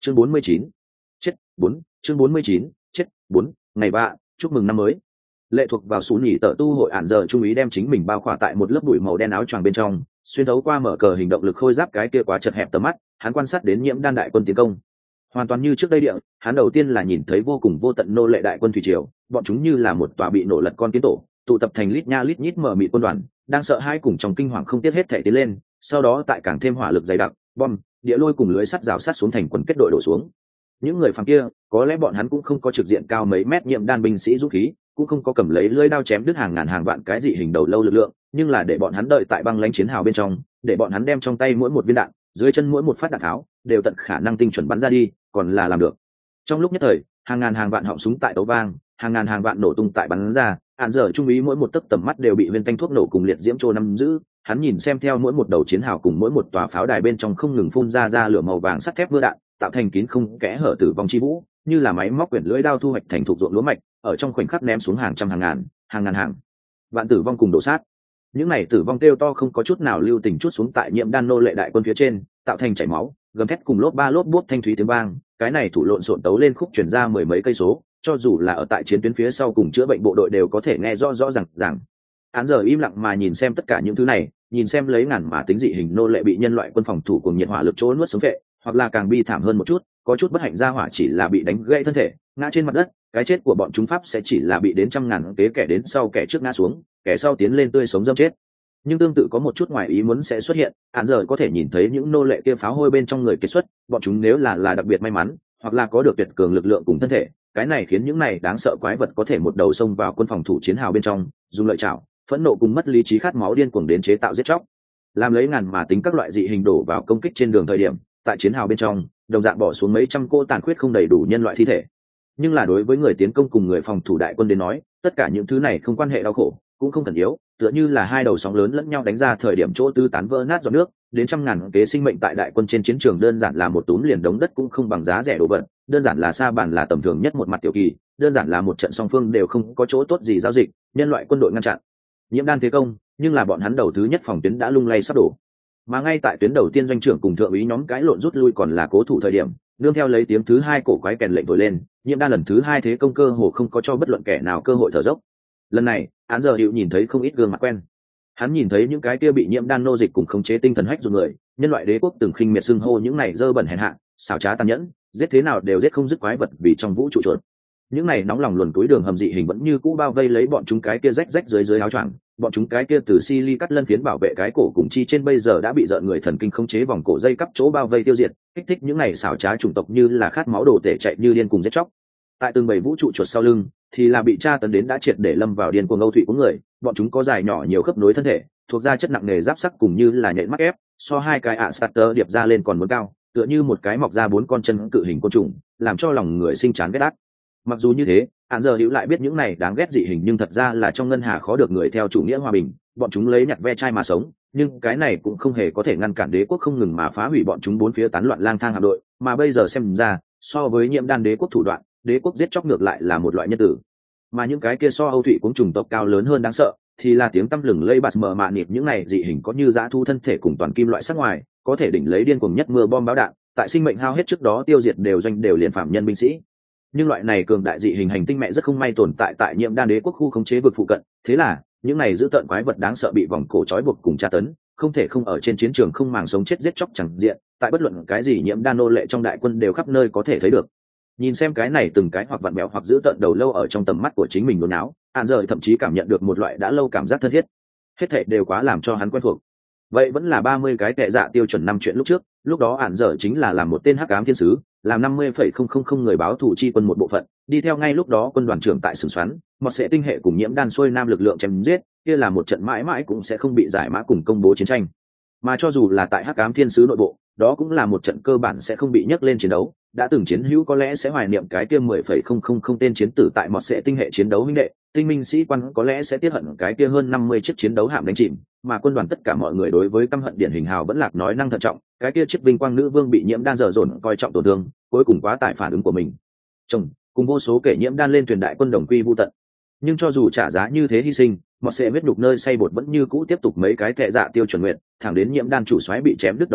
chương 49. Chết 4, chương 49, chết 4, ngày 3, chúc mừng năm mới. Lệ thuộc vào sú nhỉ tợ tu hội ản giờ trung ý đem chính mình bao khỏa tại một lớp bụi màu đen áo choàng bên trong, xuyên thấu qua mở cờ hình động lực khôi giáp cái kia quá chật hẹp tầm mắt, hắn quan sát đến Nhiễm Đan đại quân tiến công. Hoàn toàn như trước đây địa, hắn đầu tiên là nhìn thấy vô cùng vô tận nô lệ đại quân thủy triều, bọn chúng như là một tòa bị nổ lật con kiến tổ, tụ tập thành lít nha lít nhít mở mịt quân đoàn, đang sợ hãi cùng trong kinh hoàng không tiếc hết thể tiến lên, sau đó tại càng thêm hỏa lực dày đặc, bom, địa lôi cùng lưới sắt rào sát xuống thành quần kết đội đổ xuống. Những người phàm kia, có lẽ bọn hắn cũng không có trực diện cao mấy mét Nhiễm Đan binh sĩ dũng khí, cũng không có cầm lấy lưỡi đao chém đứt hàng ngàn hàng vạn cái dị hình đầu lâu lực lượng, nhưng là để bọn hắn đợi tại băng lãnh chiến hào bên trong, để bọn hắn đem trong tay mỗi một viên đạn, dưới chân mỗi một phát đạn tháo, đều tận khả năng tinh chuẩn bắn ra đi, còn là làm được. Trong lúc nhất thời, hàng ngàn hàng vạn họng súng tại tấu vang, hàng ngàn hàng vạn nổ tung tại bắn ra, án giờ trung ý mỗi một tấc tầm mắt đều bị viên tanh thuốc nổ cùng liệt diễm trô nắm giữ. Hắn nhìn xem theo mỗi một đầu chiến hào cùng mỗi một tòa pháo đài bên trong không ngừng phun ra lửa màu vàng sắt thép mưa đạn, tạo thành kín không kẽ hở tử vong chi vũ, như là máy móc quyển lưỡi đao thu hoạch thành thục ruộng lúa mạch, ở trong khoảnh khắc ném xuống hàng trăm hàng ngàn hàng vạn tử vong cùng đổ sát. Những này tử vong kêu to không có chút nào lưu tình chút xuống tại Nhiễm Đan nô lệ đại quân phía trên, tạo thành chảy máu, gầm thét cùng lốp ba lốp bốp thanh thúy tiếng vang. Cái này thủ lộn xộn tấu lên khúc chuyển ra mười mấy cây số, cho dù là ở tại chiến tuyến phía sau cùng chữa bệnh bộ đội đều có thể nghe rõ ràng. Án giờ im lặng mà nhìn xem tất cả những thứ này, nhìn xem lấy ngàn mà tính dị hình nô lệ bị nhân loại quân phòng thủ cùng nhiệt hỏa lực chỗ nuốt sống vệ, hoặc là càng bi thảm hơn một chút, có chút bất hạnh ra hỏa chỉ là bị đánh gãy thân thể, ngã trên mặt đất, cái chết của bọn chúng pháp sẽ chỉ là bị đến trăm ngàn kế kẻ đến sau kẻ trước ngã xuống, kẻ sau tiến lên tươi sống dâm chết. Nhưng tương tự có một chút ngoài ý muốn sẽ xuất hiện, án giờ có thể nhìn thấy những nô lệ kia pháo hôi bên trong người kết xuất, bọn chúng nếu là đặc biệt may mắn, hoặc là có được tuyệt cường lực lượng cùng thân thể, cái này khiến những này đáng sợ quái vật có thể một đầu xông vào quân phòng thủ chiến hào bên trong, dùng lợi chảo, phẫn nộ cùng mất lý trí khát máu điên cuồng đến chế tạo giết chóc, làm lấy ngàn mà tính các loại dị hình đổ vào công kích trên đường thời điểm, tại chiến hào bên trong, đồng dạng bỏ xuống mấy trăm cô tàn khuyết không đầy đủ nhân loại thi thể. Nhưng là đối với người tiến công cùng người phòng thủ đại quân đến nói, tất cả những thứ này không quan hệ đau khổ, cũng không cần yếu, tựa như là hai đầu sóng lớn lẫn nhau đánh ra thời điểm chỗ tư tán vỡ nát giọt nước, đến trăm ngàn kế sinh mệnh tại đại quân trên chiến trường đơn giản là một túm liền đống đất cũng không bằng giá rẻ đồ vật, đơn giản là sa bàn là tầm thường nhất một mặt tiểu kỳ, đơn giản là một trận song phương đều không có chỗ tốt gì giao dịch, nhân loại quân đội ngăn chặn Nhiễm Đan thế công, nhưng là bọn hắn đầu thứ nhất phòng tuyến đã lung lay sắp đổ. Mà ngay tại tuyến đầu tiên doanh trưởng cùng thượng úy nhóm cái lộn rút lui còn là cố thủ thời điểm, nương theo lấy tiếng thứ hai cổ quái kèn lệnh thổi lên, Nhiễm Đan lần thứ hai thế công cơ hồ không có cho bất luận kẻ nào cơ hội thở dốc. Lần này, án giờ hiệu nhìn thấy không ít gương mặt quen. Hắn nhìn thấy những cái kia bị Nhiễm Đan nô dịch cùng khống chế tinh thần hách dùng người, nhân loại đế quốc từng khinh miệt xưng hô những này dơ bẩn hèn hạ, xảo trá tàn nhẫn, giết thế nào đều giết không dứt quái vật vì trong vũ trụ chuột. Những này nóng lòng luồn túi đường hầm dị hình vẫn như cũ bao vây lấy bọn chúng cái kia rách dưới áo choàng, bọn chúng cái kia từ sili cắt lân phiến bảo vệ cái cổ cùng chi trên bây giờ đã bị rợn người thần kinh khống chế vòng cổ dây cắp chỗ bao vây tiêu diệt, kích thích những này xảo trá chủng tộc như là khát máu đồ tể chạy như điên cùng giết chóc. Tại từng bầy vũ trụ chuột sau lưng thì là bị tra tấn đến đã triệt để lâm vào điên cuồng âu thụy của người, bọn chúng có dài nhỏ nhiều khớp nối thân thể, thuộc da chất nặng nề giáp sắc cùng như là nhện mắt ép, so hai cái starter điệp ra lên còn muốn cao, tựa như một cái mọc ra bốn con chân cự hình côn trùng, làm cho lòng người sinh chán ghét ác. Mặc dù như thế, án giờ hữu lại biết những này đáng ghét dị hình nhưng thật ra là trong ngân hà khó được người theo chủ nghĩa hòa bình, bọn chúng lấy nhặt ve chai mà sống, nhưng cái này cũng không hề có thể ngăn cản đế quốc không ngừng mà phá hủy bọn chúng bốn phía tán loạn lang thang hạm đội, mà bây giờ xem ra, so với Nhiễm Đan đế quốc thủ đoạn, đế quốc giết chóc ngược lại là một loại nhân tử. Mà những cái kia so Âu Thụy cũng chủng tộc cao lớn hơn đáng sợ, thì là tiếng tăm lừng lây bạt mờ mạ nịp những này dị hình có như dã thu thân thể cùng toàn kim loại sắc ngoài, có thể đỉnh lấy điên cuồng nhất mưa bom báo đạn, tại sinh mệnh hao hết trước đó tiêu diệt đều doanh đều liền phạm nhân binh sĩ. Nhưng loại này cường đại dị hình hành tinh mẹ rất không may tồn tại tại Nhiễm Đan đế quốc khu khống chế vực phụ cận, thế là những này giữ tợn quái vật đáng sợ bị vòng cổ trói buộc cùng tra tấn, không thể không ở trên chiến trường không màng sống chết giết chóc chẳng diện, tại bất luận cái gì Nhiễm Đan nô lệ trong đại quân đều khắp nơi có thể thấy được. Nhìn xem cái này từng cái hoặc vặn bẹo hoặc giữ tợn đầu lâu ở trong tầm mắt của chính mình nôn áo, Án giờ thậm chí cảm nhận được một loại đã lâu cảm giác thân thiết. Hết thảy đều quá làm cho hắn quen thuộc. Vậy vẫn là 30 cái tệ dạ tiêu chuẩn năm chuyện lúc trước, lúc đó Án giờ chính là làm một tên hắc ám thiên sứ, làm 50,000 người báo thủ chi quân một bộ phận, đi theo ngay lúc đó quân đoàn trưởng tại Sừng Xoắn, một sẽ tinh hệ cùng Nhiễm Đan xuôi nam lực lượng chém giết, kia là một trận mãi mãi cũng sẽ không bị giải mã cùng công bố chiến tranh. Mà cho dù là tại hắc ám thiên sứ nội bộ, đó cũng là một trận cơ bản sẽ không bị nhắc lên chiến đấu, đã từng chiến hữu có lẽ sẽ hoài niệm cái kia 10,000 tên chiến tử tại một sẽ tinh hệ chiến đấu huynh đệ, tinh minh sĩ quan có lẽ sẽ tiếc hận cái kia hơn 50 chiếc chiến đấu hạm đánh chìm, mà quân đoàn tất cả mọi người đối với căm hận điển hình hào vẫn lạc nói năng thận trọng, cái kia chiếc vinh quang nữ vương bị Nhiễm Đan dở dồn coi trọng tổn thương, cuối cùng quá tải phản ứng của mình. Chồng, cùng vô số kẻ Nhiễm Đan lên thuyền đại quân đồng quy vu tận. Nhưng cho dù trả giá như thế hy sinh, một sẽ huyết nhục nơi xây bột vẫn như cũ tiếp tục mấy cái tệ dạ tiêu chuẩn nguyện, thẳng đến Nhiễm Đan chủ soái bị chém đứt đầu lâu,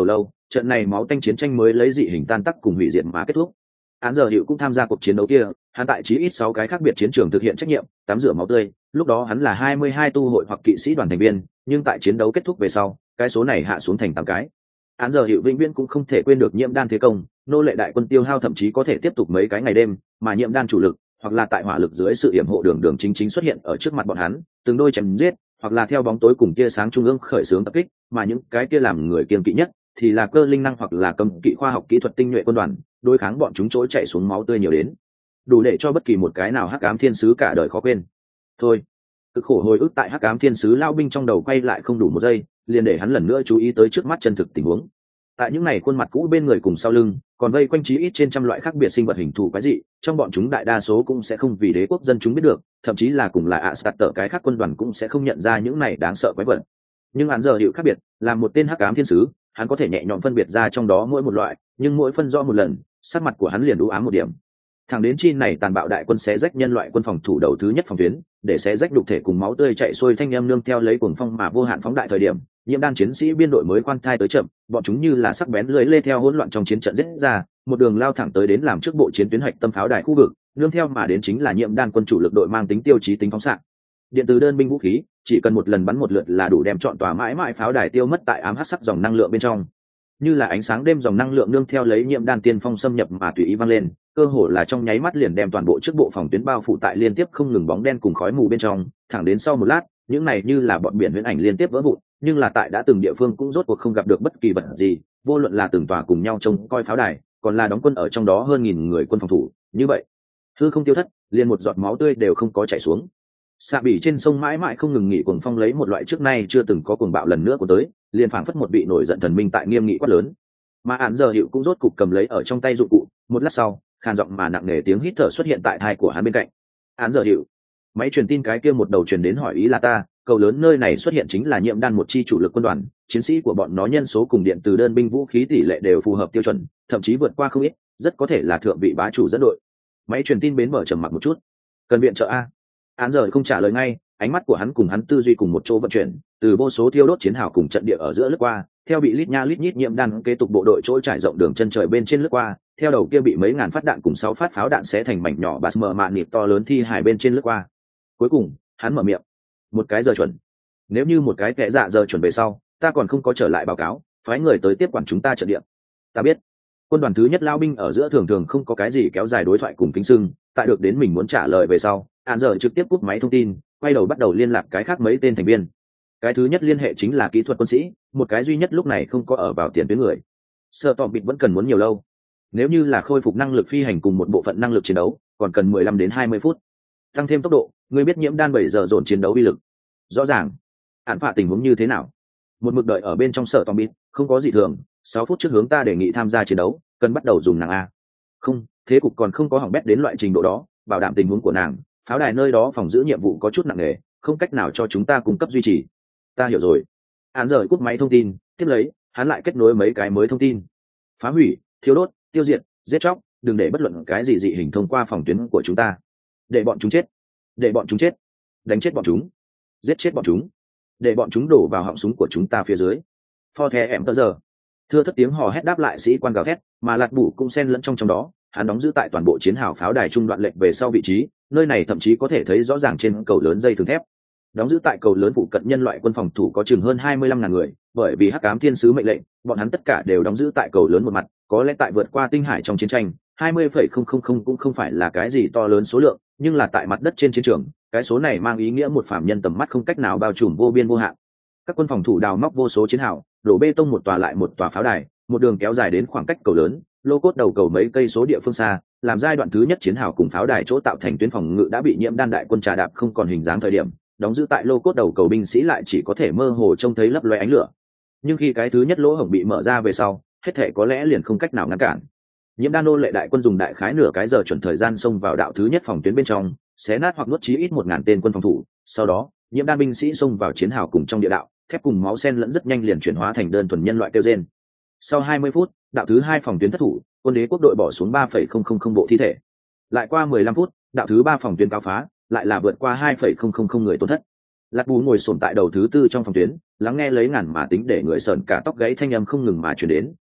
trận này máu tanh chiến tranh mới lấy dị hình tan tắc cùng hủy diệt mà kết thúc. Án giờ hiệu cũng tham gia cuộc chiến đấu kia, hắn tại chí ít 6 cái khác biệt chiến trường thực hiện trách nhiệm, tắm rửa máu tươi, lúc đó hắn là 22 tu hội hoặc kỵ sĩ đoàn thành viên, nhưng tại chiến đấu kết thúc về sau, cái số này hạ xuống thành 8 cái. Án giờ hiệu vĩnh viễn cũng không thể quên được Nhiễm Đan thế công, nô lệ đại quân tiêu hao thậm chí có thể tiếp tục mấy cái ngày đêm, mà Nhiễm Đan chủ lực, hoặc là tại hỏa lực dưới sự yểm hộ đường chính chính xuất hiện ở trước mặt bọn hắn, từng đôi chém giết, hoặc là theo bóng tối cùng tia sáng trung ương khởi xướng tập kích, mà những cái kia làm người kiêng kỵ nhất thì là cơ linh năng hoặc là cấm kỵ khoa học kỹ thuật tinh nhuệ quân đoàn, đối kháng bọn chúng trỗi chạy xuống máu tươi nhiều đến, đủ để cho bất kỳ một cái nào hắc ám thiên sứ cả đời khó quên. Thôi, cực khổ hồi ức tại hắc ám thiên sứ lao binh trong đầu quay lại không đủ một giây, liền để hắn lần nữa chú ý tới trước mắt chân thực tình huống. Tại những này khuôn mặt cũ bên người cùng sau lưng, còn vây quanh chí ít trên trăm loại khác biệt sinh vật hình thù quái dị, trong bọn chúng đại đa số cũng sẽ không vì đế quốc dân chúng biết được, thậm chí là cùng là Asgard cái khác quân đoàn cũng sẽ không nhận ra những này đáng sợ quái vật. Nhưng hắn giờ hiệu khác biệt, là một tên hắc ám thiên sứ, hắn có thể nhẹ nhõm phân biệt ra trong đó mỗi một loại, nhưng mỗi phân rõ một lần, sắc mặt của hắn liền u ám một điểm. Thẳng đến chi này tàn bạo đại quân xé rách nhân loại quân phòng thủ đầu thứ nhất phòng tuyến, để xé rách đục thể cùng máu tươi chạy xuôi thanh âm nương theo lấy cuồng phong mà vô hạn phóng đại thời điểm, Nhiễm Đan chiến sĩ biên đội mới khoan thai tới chậm, bọn chúng như là sắc bén lưỡi lê theo hỗn loạn trong chiến trận giết ra, một đường lao thẳng tới đến làm trước bộ chiến tuyến hạch tâm pháo đài khu vực, nương theo mà đến chính là Nhiễm Đan quân chủ lực đội mang tính tiêu chí tính phóng xạ. Điện từ đơn binh vũ khí, chỉ cần một lần bắn một lượt là đủ đem trọn tòa mãi mãi pháo đài tiêu mất tại ám hắc sắc dòng năng lượng bên trong. Như là ánh sáng đêm dòng năng lượng nương theo lấy Nhiễm Đan tiên phong xâm nhập mà tùy ý vang lên, cơ hồ là trong nháy mắt liền đem toàn bộ trước bộ phòng tuyến bao phủ tại liên tiếp không ngừng bóng đen cùng khói mù bên trong, thẳng đến sau một lát, những này như là bọn biển huyễn ảnh liên tiếp vỡ vụn, nhưng là tại đã từng địa phương cũng rốt cuộc không gặp được bất kỳ vật gì, vô luận là từng tòa cùng nhau trông coi pháo đài, còn là đóng quân ở trong đó hơn 1000 người quân phòng thủ, như vậy, hư không tiêu thất, liền một giọt máu tươi đều không có chảy xuống. Xạ bỉ trên sông mãi mãi không ngừng nghỉ cuồng phong lấy một loại trước nay chưa từng có cuồng bạo lần nữa của tới, liền phảng phất một vị nổi giận thần minh tại nghiêm nghị quát lớn. Mà án giờ hiệu cũng rốt cục cầm lấy ở trong tay dụng cụ, một lát sau, khàn giọng mà nặng nề tiếng hít thở xuất hiện tại tai của hắn bên cạnh. Án giờ hiệu, máy truyền tin cái kia một đầu truyền đến hỏi ý là ta, cầu lớn nơi này xuất hiện chính là Nhiễm Đan một chi chủ lực quân đoàn, chiến sĩ của bọn nó nhân số cùng điện từ đơn binh vũ khí tỷ lệ đều phù hợp tiêu chuẩn, thậm chí vượt qua không ít, rất có thể là thượng vị bá chủ dẫn đội. Máy truyền tin bến mở trầm mặc một chút. Cần viện trợ a? Án giờ không trả lời ngay, ánh mắt của hắn cùng hắn tư duy cùng một chỗ vận chuyển, từ vô số thiêu đốt chiến hào cùng trận địa ở giữa lướt qua, theo bị lít nha lít nhít Nhiễm Đan kế tục bộ đội chỗ trải rộng đường chân trời bên trên lướt qua, theo đầu kia bị mấy ngàn phát đạn cùng 6 phát pháo đạn xé thành mảnh nhỏ bạt mờ mạn nịp to lớn thi hài bên trên lướt qua. Cuối cùng, hắn mở miệng. Một cái giờ chuẩn. Nếu như một cái kẻ dạ giờ chuẩn về sau, ta còn không có trở lại báo cáo, phái người tới tiếp quản chúng ta trận địa. Ta biết. Quân đoàn thứ nhất lao binh ở giữa thường thường không có cái gì kéo dài đối thoại cùng kính sưng, tại được đến mình muốn trả lời về sau, án giờ trực tiếp cúp máy thông tin, quay đầu bắt đầu liên lạc cái khác mấy tên thành viên. Cái thứ nhất liên hệ chính là kỹ thuật quân sĩ, một cái duy nhất lúc này không có ở vào tiền tuyến người. Sợ tỏ bịt vẫn cần muốn nhiều lâu. Nếu như là khôi phục năng lực phi hành cùng một bộ phận năng lực chiến đấu, còn cần 15 đến 20 phút. Tăng thêm tốc độ, ngươi biết Nhiễm Đan 7 giờ dồn chiến đấu uy lực. Rõ ràng. Án phạ tình huống như thế nào? Một mực đợi ở bên trong Sợ tỏ bịt, không có gì thường, 6 phút trước hướng ta đề nghị tham gia chiến đấu, cần bắt đầu dùng nàng a. Không, thế cục còn không có hỏng bét đến loại trình độ đó, bảo đảm tình huống của nàng, pháo đài nơi đó phòng giữ nhiệm vụ có chút nặng nề, không cách nào cho chúng ta cung cấp duy trì. Ta hiểu rồi. Án rời cúp máy thông tin, tiếp lấy, hắn lại kết nối mấy cái mới thông tin. Phá hủy, thiếu đốt, tiêu diệt, giết chóc, đừng để bất luận cái gì dị hình thông qua phòng tuyến của chúng ta. Để bọn chúng chết. Để bọn chúng chết. Đánh chết bọn chúng. Giết chết bọn chúng. Để bọn chúng đổ vào họng súng của chúng ta phía dưới. For the em tơ giờ. Thưa thất tiếng hò hét đáp lại sĩ quan gào thét, mà lạt bủ cũng xen lẫn trong đó. Hắn đóng giữ tại toàn bộ chiến hào pháo đài trung đoạn lệnh về sau vị trí, nơi này thậm chí có thể thấy rõ ràng trên cầu lớn dây thừng thép. Đóng giữ tại cầu lớn phụ cận nhân loại quân phòng thủ có chừng hơn 25.000 người, bởi vì hắc ám thiên sứ mệnh lệnh, bọn hắn tất cả đều đóng giữ tại cầu lớn một mặt, có lẽ tại vượt qua tinh hải trong chiến tranh, 20,000 cũng không phải là cái gì to lớn số lượng, nhưng là tại mặt đất trên chiến trường, cái số này mang ý nghĩa một phàm nhân tầm mắt không cách nào bao trùm vô biên vô hạn. Các quân phòng thủ đào móc vô số chiến hào, đổ bê tông một tòa lại một tòa pháo đài, một đường kéo dài đến khoảng cách cầu lớn, lô cốt đầu cầu mấy cây số địa phương xa, làm giai đoạn thứ nhất chiến hào cùng pháo đài chỗ tạo thành tuyến phòng ngự đã bị Nhiễm Đan đại quân trà đạp không còn hình dáng thời điểm, đóng giữ tại lô cốt đầu cầu binh sĩ lại chỉ có thể mơ hồ trông thấy lấp loe ánh lửa. Nhưng khi cái thứ nhất lỗ hổng bị mở ra về sau, hết thể có lẽ liền không cách nào ngăn cản. Nhiễm Đan nô lệ đại quân dùng đại khái nửa cái giờ chuẩn thời gian xông vào đạo thứ nhất phòng tuyến bên trong, xé nát hoặc nuốt chí ít 1000 tên quân phòng thủ. Sau đó, Nhiễm Đan binh sĩ xông vào chiến hào cùng trong địa đạo, thép cùng máu xen lẫn rất nhanh liền chuyển hóa thành đơn thuần nhân loại kêu rên. Sau 20 phút, đạo thứ hai phòng tuyến thất thủ, quân đế quốc đội bỏ xuống 3,000 bộ thi thể. Lại qua 15 phút, đạo thứ ba phòng tuyến cáo phá, lại là vượt qua 2,000 người tổn thất. Lạt Bú ngồi xổm tại đầu thứ tư trong phòng tuyến, lắng nghe lấy ngàn mà tính để người sờn cả tóc gáy thanh âm không ngừng mà truyền đến,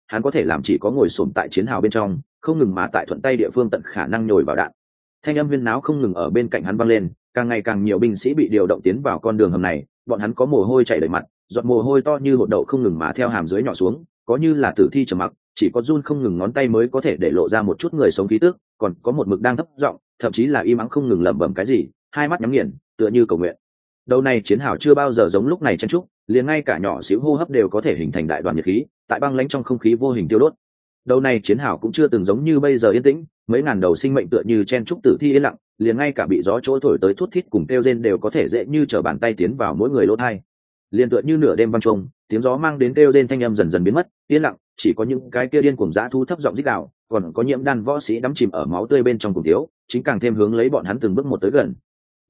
hắn có thể làm chỉ có ngồi xổm tại chiến hào bên trong, không ngừng mà tại thuận tay địa phương tận khả năng nhồi vào đạn. Thanh âm huyên náo không ngừng ở bên cạnh hắn vang lên, càng ngày càng nhiều binh sĩ bị điều động tiến vào con đường hầm này, bọn hắn có mồ hôi chảy đầy mặt, giọt mồ hôi to như hột đậu không ngừng mà theo hàm dưới nhỏ xuống, có như là tử thi trầm mặc, chỉ có run không ngừng ngón tay mới có thể để lộ ra một chút người sống khí tức, còn có một mực đang thấp giọng, thậm chí là im ắng không ngừng lẩm bẩm cái gì, hai mắt nhắm nghiền, tựa như cầu nguyện. Đầu này chiến hào chưa bao giờ giống lúc này chen trúc, liền ngay cả nhỏ xíu hô hấp đều có thể hình thành đại đoàn nhiệt khí, tại băng lãnh trong không khí vô hình tiêu đốt. Đầu này chiến hào cũng chưa từng giống như bây giờ yên tĩnh, mấy ngàn đầu sinh mệnh tựa như chen trúc tử thi yên lặng, liền ngay cả bị gió chỗ thổi tới thút thít cùng kêu rên đều có thể dễ như trở bàn tay tiến vào mỗi người lỗ tai. Liền tựa như nửa đêm vang trống, tiếng gió mang đến kêu rên thanh âm dần dần biến mất, yên lặng, chỉ có những cái kia điên cuồng dã thú thấp giọng rít gào, còn có nhiễm đan võ sĩ đắm chìm ở máu tươi bên trong cùng thiếu, chính càng thêm hướng lấy bọn hắn từng bước một tới gần,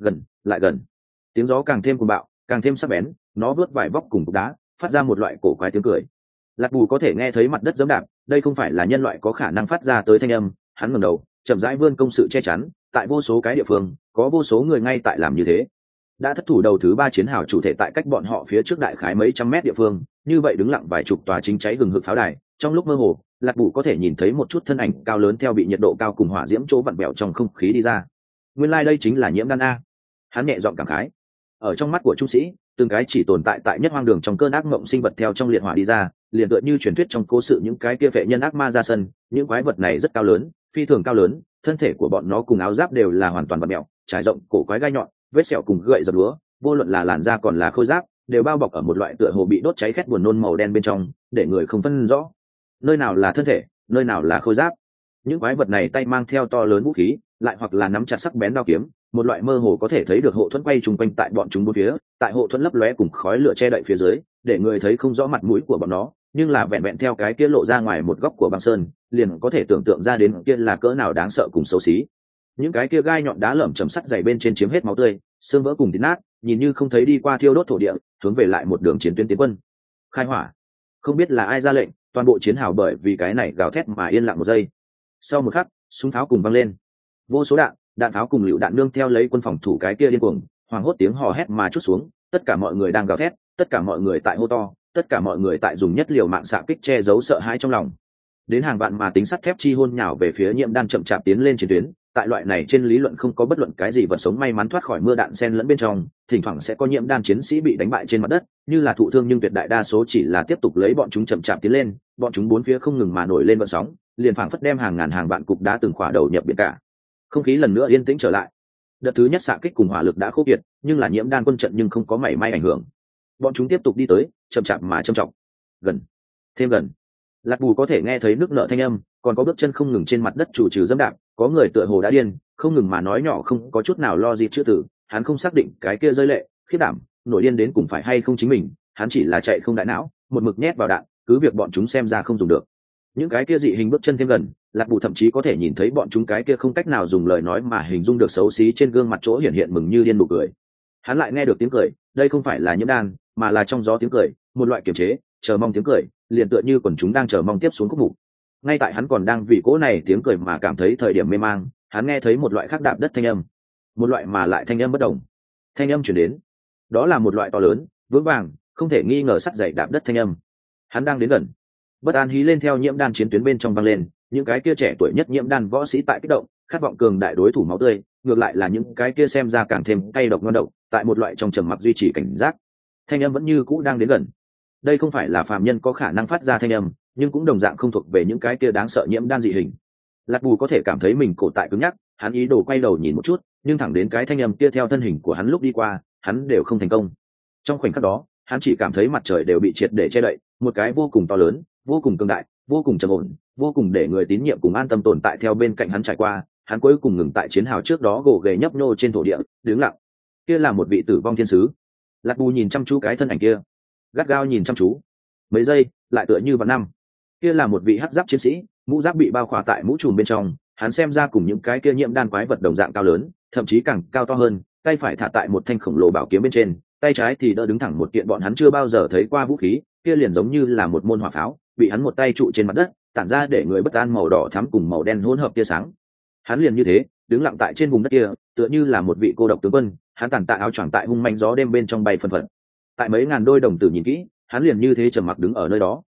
lại gần. Tiếng gió càng thêm cuồng bạo, càng thêm sắc bén, nó vớt vải vóc cùng cục đá, phát ra một loại cổ quái tiếng cười. Lạc Bù có thể nghe thấy mặt đất giẫm đạp, đây không phải là nhân loại có khả năng phát ra tới thanh âm. Hắn ngẩng đầu, chậm rãi vươn công sự che chắn, tại vô số cái địa phương, có vô số người ngay tại làm như thế. Đã thất thủ đầu thứ 3 chiến hào chủ thể tại cách bọn họ phía trước đại khái mấy trăm mét địa phương, như vậy đứng lặng vài chục tòa chính cháy hừng hực pháo đài. Trong lúc mơ hồ, Lạc Bù có thể nhìn thấy một chút thân ảnh cao lớn theo bị nhiệt độ cao cùng hỏa diễm chỗ vặn vẹo trong không khí đi ra. Nguyên lai đây chính là nhiễm đan a. Hắn nhẹ giọng cảm khái. Ở trong mắt của trung sĩ, từng cái chỉ tồn tại tại nhất hoang đường trong cơn ác mộng sinh vật theo trong liệt hỏa đi ra, liền tựa như truyền thuyết trong cố sự những cái kia vệ nhân ác ma ra sân. Những quái vật này rất cao lớn, phi thường cao lớn, thân thể của bọn nó cùng áo giáp đều là hoàn toàn vặn mẹo, trải rộng cổ quái gai nhọn, vết sẹo cùng gậy giật lúa, vô luận là làn da còn là khôi giáp, đều bao bọc ở một loại tựa hồ bị đốt cháy khét buồn nôn màu đen bên trong, để người không phân rõ nơi nào là thân thể, nơi nào là khôi giáp. Những quái vật này tay mang theo to lớn vũ khí, lại hoặc là nắm chặt sắc bén đao kiếm, một loại mơ hồ có thể thấy được hộ thuẫn quay trùng quanh tại bọn chúng bốn phía, tại hộ thuẫn lấp lóe cùng khói lửa che đậy phía dưới, để người thấy không rõ mặt mũi của bọn nó, nhưng là vẹn vẹn theo cái kia lộ ra ngoài một góc của băng sơn, liền có thể tưởng tượng ra đến kia là cỡ nào đáng sợ cùng xấu xí. Những cái kia gai nhọn đá lởm chầm sắt dày bên trên chiếm hết máu tươi, xương vỡ cùng thịt nát, nhìn như không thấy đi qua thiêu đốt thổ địa, hướng về lại một đường chiến tuyến tiến quân. Khai hỏa. Không biết là ai ra lệnh, toàn bộ chiến hào bởi vì cái này gào thét mà yên lặng một giây. Sau một khắc, súng pháo cùng vang lên, vô số đạn pháo cùng lựu đạn nương theo lấy quân phòng thủ cái kia điên cuồng, hoảng hốt tiếng hò hét mà chút xuống. Tất cả mọi người đang gào thét, tất cả mọi người tại hô to, tất cả mọi người tại dùng nhất liều mạng xạ kích che giấu sợ hãi trong lòng. Đến hàng vạn mà tính sắt thép chi hôn nhào về phía Nhiễm Đan chậm chạp tiến lên chiến tuyến. Tại loại này trên lý luận không có bất luận cái gì vật sống may mắn thoát khỏi mưa đạn xen lẫn bên trong, thỉnh thoảng sẽ có Nhiễm Đan chiến sĩ bị đánh bại trên mặt đất, như là thụ thương, nhưng tuyệt đại đa số chỉ là tiếp tục lấy bọn chúng chậm chạp tiến lên, bọn chúng bốn phía không ngừng mà nổi lên vận sóng, liền phảng phất đem hàng ngàn hàng vạn cục đá từng khỏa đầu nhập biển cả. Không khí lần nữa yên tĩnh trở lại. Đợt thứ nhất xạ kích cùng hỏa lực đã khô kiệt, nhưng là Nhiễm Đan quân trận nhưng không có mảy may ảnh hưởng. Bọn chúng tiếp tục đi tới, chậm chạp mà chậm trọng. Gần, thêm gần. Lạc Bù có thể nghe thấy nước nợ thanh âm, còn có bước chân không ngừng trên mặt đất chủ trừ dẫm đạp, có người tựa hồ đã điên, không ngừng mà nói nhỏ không có chút nào lo dịp chữ tử. Hắn không xác định cái kia rơi lệ, khiếp đảm, nổi điên đến cùng phải hay không chính mình, hắn chỉ là chạy không đại não, một mực nhét vào đạn, cứ việc bọn chúng xem ra không dùng được. Những cái kia dị hình bước chân thêm gần, Lạc Bù thậm chí có thể nhìn thấy bọn chúng cái kia không cách nào dùng lời nói mà hình dung được xấu xí trên gương mặt chỗ hiện mừng như điên nụ cười. Hắn lại nghe được tiếng cười, đây không phải là Nhiễm Đan, mà là trong gió tiếng cười, một loại kiềm chế, chờ mong tiếng cười, liền tựa như quần chúng đang chờ mong tiếp xuống khúc mục. Ngay tại hắn còn đang vì cỗ này tiếng cười mà cảm thấy thời điểm mê mang, hắn nghe thấy một loại khác đạp đất thanh âm, một loại mà lại thanh âm bất đồng. Thanh âm chuyển đến, đó là một loại to lớn, vững vàng, không thể nghi ngờ sắt dày đạp đất thanh âm. Hắn đang đến gần. Bất an hí lên theo Nhiễm Đan chiến tuyến bên trong vang lên, những cái kia trẻ tuổi nhất Nhiễm Đan võ sĩ tại kích động, khát vọng cường đại đối thủ máu tươi, ngược lại là những cái kia xem ra càng thêm cay độc ngon độc, tại một loại trong trầm mặc duy trì cảnh giác. Thanh âm vẫn như cũ đang đến gần. Đây không phải là phàm nhân có khả năng phát ra thanh âm, nhưng cũng đồng dạng không thuộc về những cái kia đáng sợ Nhiễm Đan dị hình. Lạc Bù có thể cảm thấy mình cổ tại cứng nhắc, hắn ý đồ quay đầu nhìn một chút, nhưng thẳng đến cái thanh âm kia theo thân hình của hắn lúc đi qua, hắn đều không thành công. Trong khoảnh khắc đó, hắn chỉ cảm thấy mặt trời đều bị triệt để che đậy, một cái vô cùng to lớn, vô cùng cường đại, vô cùng trầm ổn, vô cùng để người tín nhiệm cùng an tâm tồn tại theo bên cạnh hắn trải qua. Hắn cuối cùng ngừng tại chiến hào trước đó gồ ghề nhấp nhô trên thổ địa, đứng lặng. Kia là một vị tử vong thiên sứ. Lạc Bù nhìn chăm chú cái thân ảnh kia, gắt gao nhìn chăm chú. Mấy giây, lại tựa như vạn năm. Kia là một vị hắc giáp chiến sĩ, mũ giáp bị bao khỏa tại mũ trùm bên trong, hắn xem ra cùng những cái kia Nhiễm Đan quái vật đồng dạng cao lớn, thậm chí càng cao to hơn, tay phải thả tại một thanh khổng lồ bảo kiếm bên trên, tay trái thì đỡ đứng thẳng một kiện bọn hắn chưa bao giờ thấy qua vũ khí, kia liền giống như là một môn hỏa pháo, bị hắn một tay trụ trên mặt đất, tản ra để người bất an màu đỏ thắm cùng màu đen hỗn hợp tia sáng. Hắn liền như thế, đứng lặng tại trên vùng đất kia, tựa như là một vị cô độc tướng quân, hắn tàn tạ áo choàng tại hung manh gió đêm bên trong bay phần phật. Tại mấy ngàn đôi đồng tử nhìn kỹ, hắn liền như thế trầm mặc đứng ở nơi đó,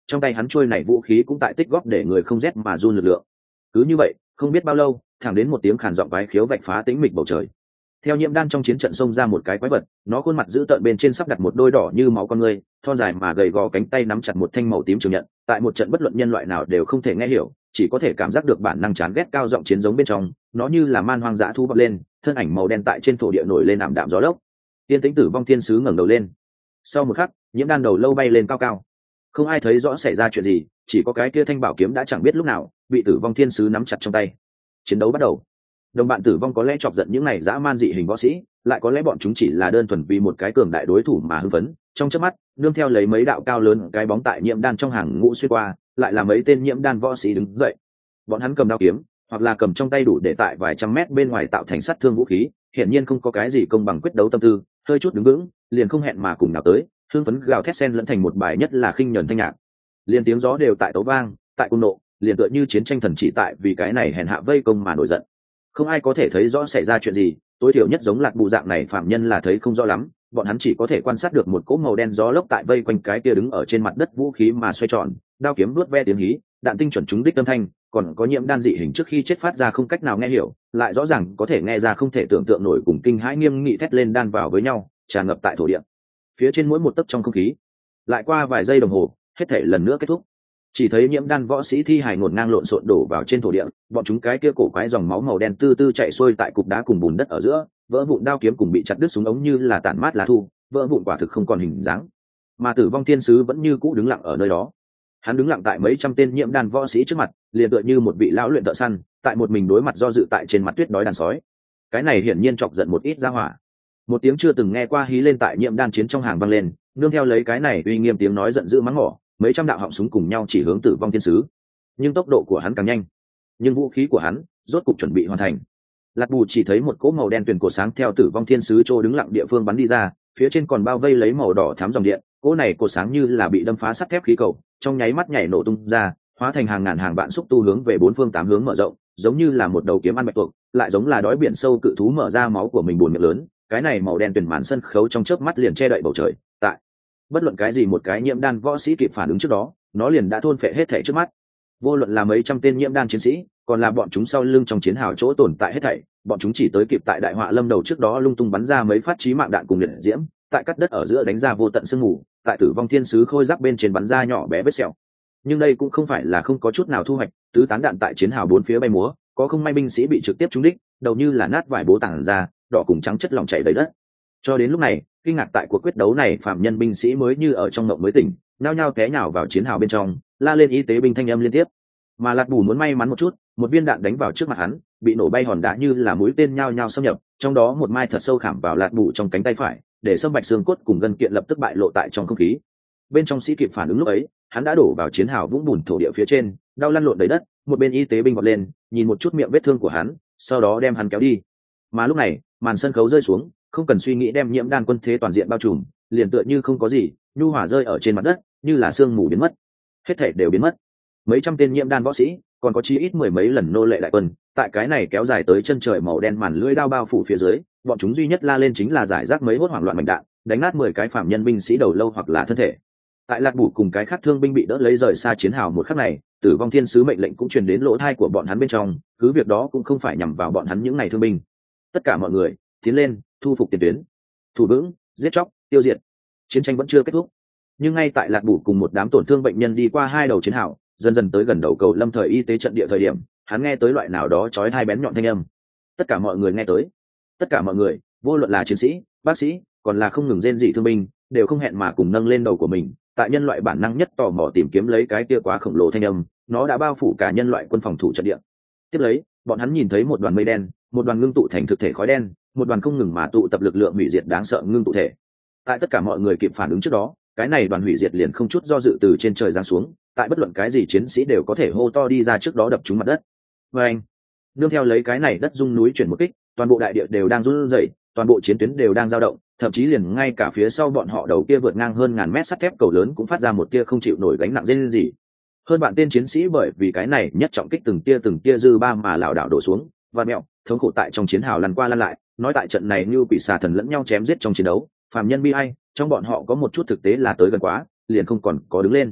trong tay hắn trôi này vũ khí cũng tại tích góp để người không rét mà run lực lượng. Cứ như vậy không biết bao lâu, thẳng đến một tiếng khàn giọng vái khiếu vạch phá tĩnh mịch bầu trời. Theo Nhiễm Đan trong chiến trận xông ra một cái quái vật, nó khuôn mặt dữ tợn bên trên sắp đặt một đôi đỏ như máu con người, thon dài mà gầy gò cánh tay nắm chặt một thanh màu tím trường nhận, tại một trận bất luận nhân loại nào đều không thể nghe hiểu, chỉ có thể cảm giác được bản năng chán ghét cao giọng chiến giống bên trong, nó như là man hoang dã thú vọt lên, thân ảnh màu đen tại trên thổ địa nổi lên ảm đạm gió lốc. Tiên Tĩnh Tử Vong Thiên Sứ ngẩng đầu lên. Sau một khắc, Nhiễm Đan đầu lâu bay lên cao cao. Không ai thấy rõ xảy ra chuyện gì, chỉ có cái kia thanh bảo kiếm đã chẳng biết lúc nào bị Tử Vong Thiên Sứ nắm chặt trong tay. Chiến đấu bắt đầu. Đồng bạn tử vong có lẽ chọc giận những này dã man dị hình võ sĩ, lại có lẽ bọn chúng chỉ là đơn thuần vì một cái cường đại đối thủ mà hưng phấn. Trong chớp mắt, nương theo lấy mấy đạo cao lớn cái bóng tại Nhiễm Đan trong hàng ngũ xuyên qua, lại là mấy tên Nhiễm Đan võ sĩ đứng dậy. Bọn hắn cầm đao kiếm, hoặc là cầm trong tay đủ để tại vài trăm mét bên ngoài tạo thành sát thương vũ khí, hiển nhiên không có cái gì công bằng quyết đấu tâm tư, hơi chút đứng vững, liền không hẹn mà cùng nào tới, hưng phấn gào thét xen lẫn thành một bài nhất là khinh nhẫn thanh nhạc. Liên tiếng gió đều tại tấu vang, tại cung nộ, liền tựa như chiến tranh thần chỉ tại vì cái này hèn hạ vây công mà nổi giận. Không ai có thể thấy rõ xảy ra chuyện gì, tối thiểu nhất giống Lạc Bù dạng này phạm nhân là thấy không rõ lắm, bọn hắn chỉ có thể quan sát được một cỗ màu đen gió lốc tại vây quanh cái kia đứng ở trên mặt đất vũ khí mà xoay tròn, đao kiếm vuốt ve tiếng hí, đạn tinh chuẩn trúng đích âm thanh, còn có Nhiễm Đan dị hình trước khi chết phát ra không cách nào nghe hiểu, lại rõ ràng có thể nghe ra không thể tưởng tượng nổi cùng kinh hãi nghiêm nghị thét lên đan vào với nhau, tràn ngập tại thổ địa. Phía trên mỗi một tấc trong không khí. Lại qua vài giây đồng hồ, hết thể lần nữa kết thúc. Chỉ thấy Nhiễm Đan võ sĩ thi hài ngổn ngang lộn xộn đổ vào trên thổ địa, bọn chúng cái kia cổ quái dòng máu màu đen tư tư chạy xuôi tại cục đá cùng bùn đất ở giữa, vỡ vụn đao kiếm cùng bị chặt đứt xuống ống như là tản mát lá thu, vỡ vụn quả thực không còn hình dáng. Mà Tử Vong Thiên Sứ vẫn như cũ đứng lặng ở nơi đó. Hắn đứng lặng tại mấy trăm tên Nhiễm Đan võ sĩ trước mặt, liền tựa như một vị lão luyện thợ săn, tại một mình đối mặt do dự tại trên mặt tuyết đói đàn sói. Cái này hiển nhiên chọc giận một ít gia hỏa. Một tiếng chưa từng nghe qua hí lên tại Nhiễm Đan chiến trong hàng vang lên, nương theo lấy cái này uy nghiêm tiếng nói giận dữ mắng mỏ, mấy trăm đạo họng súng cùng nhau chỉ hướng Tử Vong Thiên Sứ. Nhưng tốc độ của hắn càng nhanh, nhưng vũ khí của hắn rốt cục chuẩn bị hoàn thành. Lạt Bù chỉ thấy một cỗ màu đen tuyền cột sáng theo Tử Vong Thiên Sứ trô đứng lặng địa phương bắn đi ra, phía trên còn bao vây lấy màu đỏ thắm dòng điện, cỗ này cột sáng như là bị đâm phá sắt thép khí cầu, trong nháy mắt nhảy nổ tung ra, hóa thành hàng ngàn hàng vạn xúc tu hướng về bốn phương tám hướng mở rộng, giống như là một đầu kiếm ăn bạch tuộc, lại giống là đói biển sâu cự thú mở ra máu của mình buồn miệng lớn. Cái này màu đen tuyền màn sân khấu trong chớp mắt liền che đậy bầu trời, tại bất luận cái gì một cái Nhiễm Đan võ sĩ kịp phản ứng trước đó, nó liền đã thôn phệ hết thảy trước mắt. Vô luận là mấy trăm tên Nhiễm Đan chiến sĩ, còn là bọn chúng sau lưng trong chiến hào chỗ tồn tại hết thảy, bọn chúng chỉ tới kịp tại đại họa lâm đầu trước đó lung tung bắn ra mấy phát chí mạng đạn cùng liệt diễm, tại cắt đất ở giữa đánh ra vô tận sương mù, tại Tử Vong Thiên Sứ khôi giáp bên trên bắn ra nhỏ bé vết sẹo. Nhưng đây cũng không phải là không có chút nào thu hoạch, tứ tán đạn tại chiến hào bốn phía bay múa, có không may binh sĩ bị trực tiếp trúng đích, đầu như là nát vải bố tản ra, đỏ cùng trắng chất lỏng chảy đầy đất. Cho đến lúc này, kinh ngạc tại cuộc quyết đấu này phạm nhân binh sĩ mới như ở trong ngộng mới tỉnh, nhao nhao té nhào vào chiến hào bên trong, la lên y tế binh thanh âm liên tiếp. Mà Lạt Bù muốn may mắn một chút, một viên đạn đánh vào trước mặt hắn, bị nổ bay hòn đá như là mũi tên nhao nhao xâm nhập, trong đó một mai thật sâu khảm vào Lạt Bù trong cánh tay phải, để sâm bạch xương cốt cùng gân kiện lập tức bại lộ tại trong không khí. Bên trong sĩ kịp phản ứng lúc ấy, hắn đã đổ vào chiến hào vũng bùn thổ địa phía trên, đau lăn lộn đầy đất, một bên y tế binh vọt lên, nhìn một chút miệng vết thương của hắn, sau đó đem hắn kéo đi. Mà lúc này, màn sân khấu rơi xuống, không cần suy nghĩ đem Nhiễm Đan quân thế toàn diện bao trùm, liền tựa như không có gì, nhu hỏa rơi ở trên mặt đất, như là sương mù biến mất. Hết thảy đều biến mất. Mấy trăm tên Nhiễm Đan võ sĩ, còn có chí ít mười mấy lần nô lệ đại quân, tại cái này kéo dài tới chân trời màu đen màn lưỡi đao bao phủ phía dưới, bọn chúng duy nhất la lên chính là giải rác mấy hốt hoảng loạn mảnh đạn, đánh nát 10 cái phạm nhân binh sĩ đầu lâu hoặc là thân thể. Tại Lạt Bù cùng cái khác thương binh bị đỡ lấy rời xa chiến hào một khắc này, Tử Vong Thiên Sứ mệnh lệnh cũng truyền đến lỗ tai của bọn hắn bên trong, cứ việc đó cũng không phải nhằm vào bọn hắn những này thương binh. Tất cả mọi người, tiến lên, thu phục tiền tuyến, thủ vững, giết chóc, tiêu diệt. Chiến tranh vẫn chưa kết thúc, nhưng ngay tại Lạt Bù cùng một đám tổn thương bệnh nhân đi qua hai đầu chiến hào, dần dần tới gần đầu cầu lâm thời y tế trận địa thời điểm, hắn nghe tới loại nào đó chói tai bén nhọn thanh âm. Tất cả mọi người nghe tới, tất cả mọi người, vô luận là chiến sĩ, bác sĩ, còn là không ngừng rên rỉ thương binh, đều không hẹn mà cùng nâng lên đầu của mình, tại nhân loại bản năng nhất tò mò tìm kiếm lấy cái kia quá khổng lồ thanh âm, nó đã bao phủ cả nhân loại quân phòng thủ trận địa. Tiếp lấy, bọn hắn nhìn thấy một đoàn mây đen, một đoàn ngưng tụ thành thực thể khói đen, một đoàn không ngừng mà tụ tập lực lượng hủy diệt đáng sợ ngưng tụ thể. Tại tất cả mọi người kịp phản ứng trước đó, cái này đoàn hủy diệt liền không chút do dự từ trên trời giáng xuống, tại bất luận cái gì chiến sĩ đều có thể hô to đi ra trước đó đập trúng mặt đất. Và anh, nương theo lấy cái này đất rung núi chuyển một kích, toàn bộ đại địa đều đang run rẩy, toàn bộ chiến tuyến đều đang dao động, thậm chí liền ngay cả phía sau bọn họ đầu kia vượt ngang hơn ngàn mét sắt thép cầu lớn cũng phát ra một tia không chịu nổi gánh nặng rên rỉ. Hơn bạn tên chiến sĩ bởi vì cái này nhất trọng kích từng tia dư ba mà lảo đảo đổ xuống, và mẹo, thống khổ tại trong chiến hào lăn qua lăn lại, nói tại trận này như quỷ xà thần lẫn nhau chém giết trong chiến đấu, phàm nhân bi ai, trong bọn họ có một chút thực tế là tới gần quá, liền không còn có đứng lên.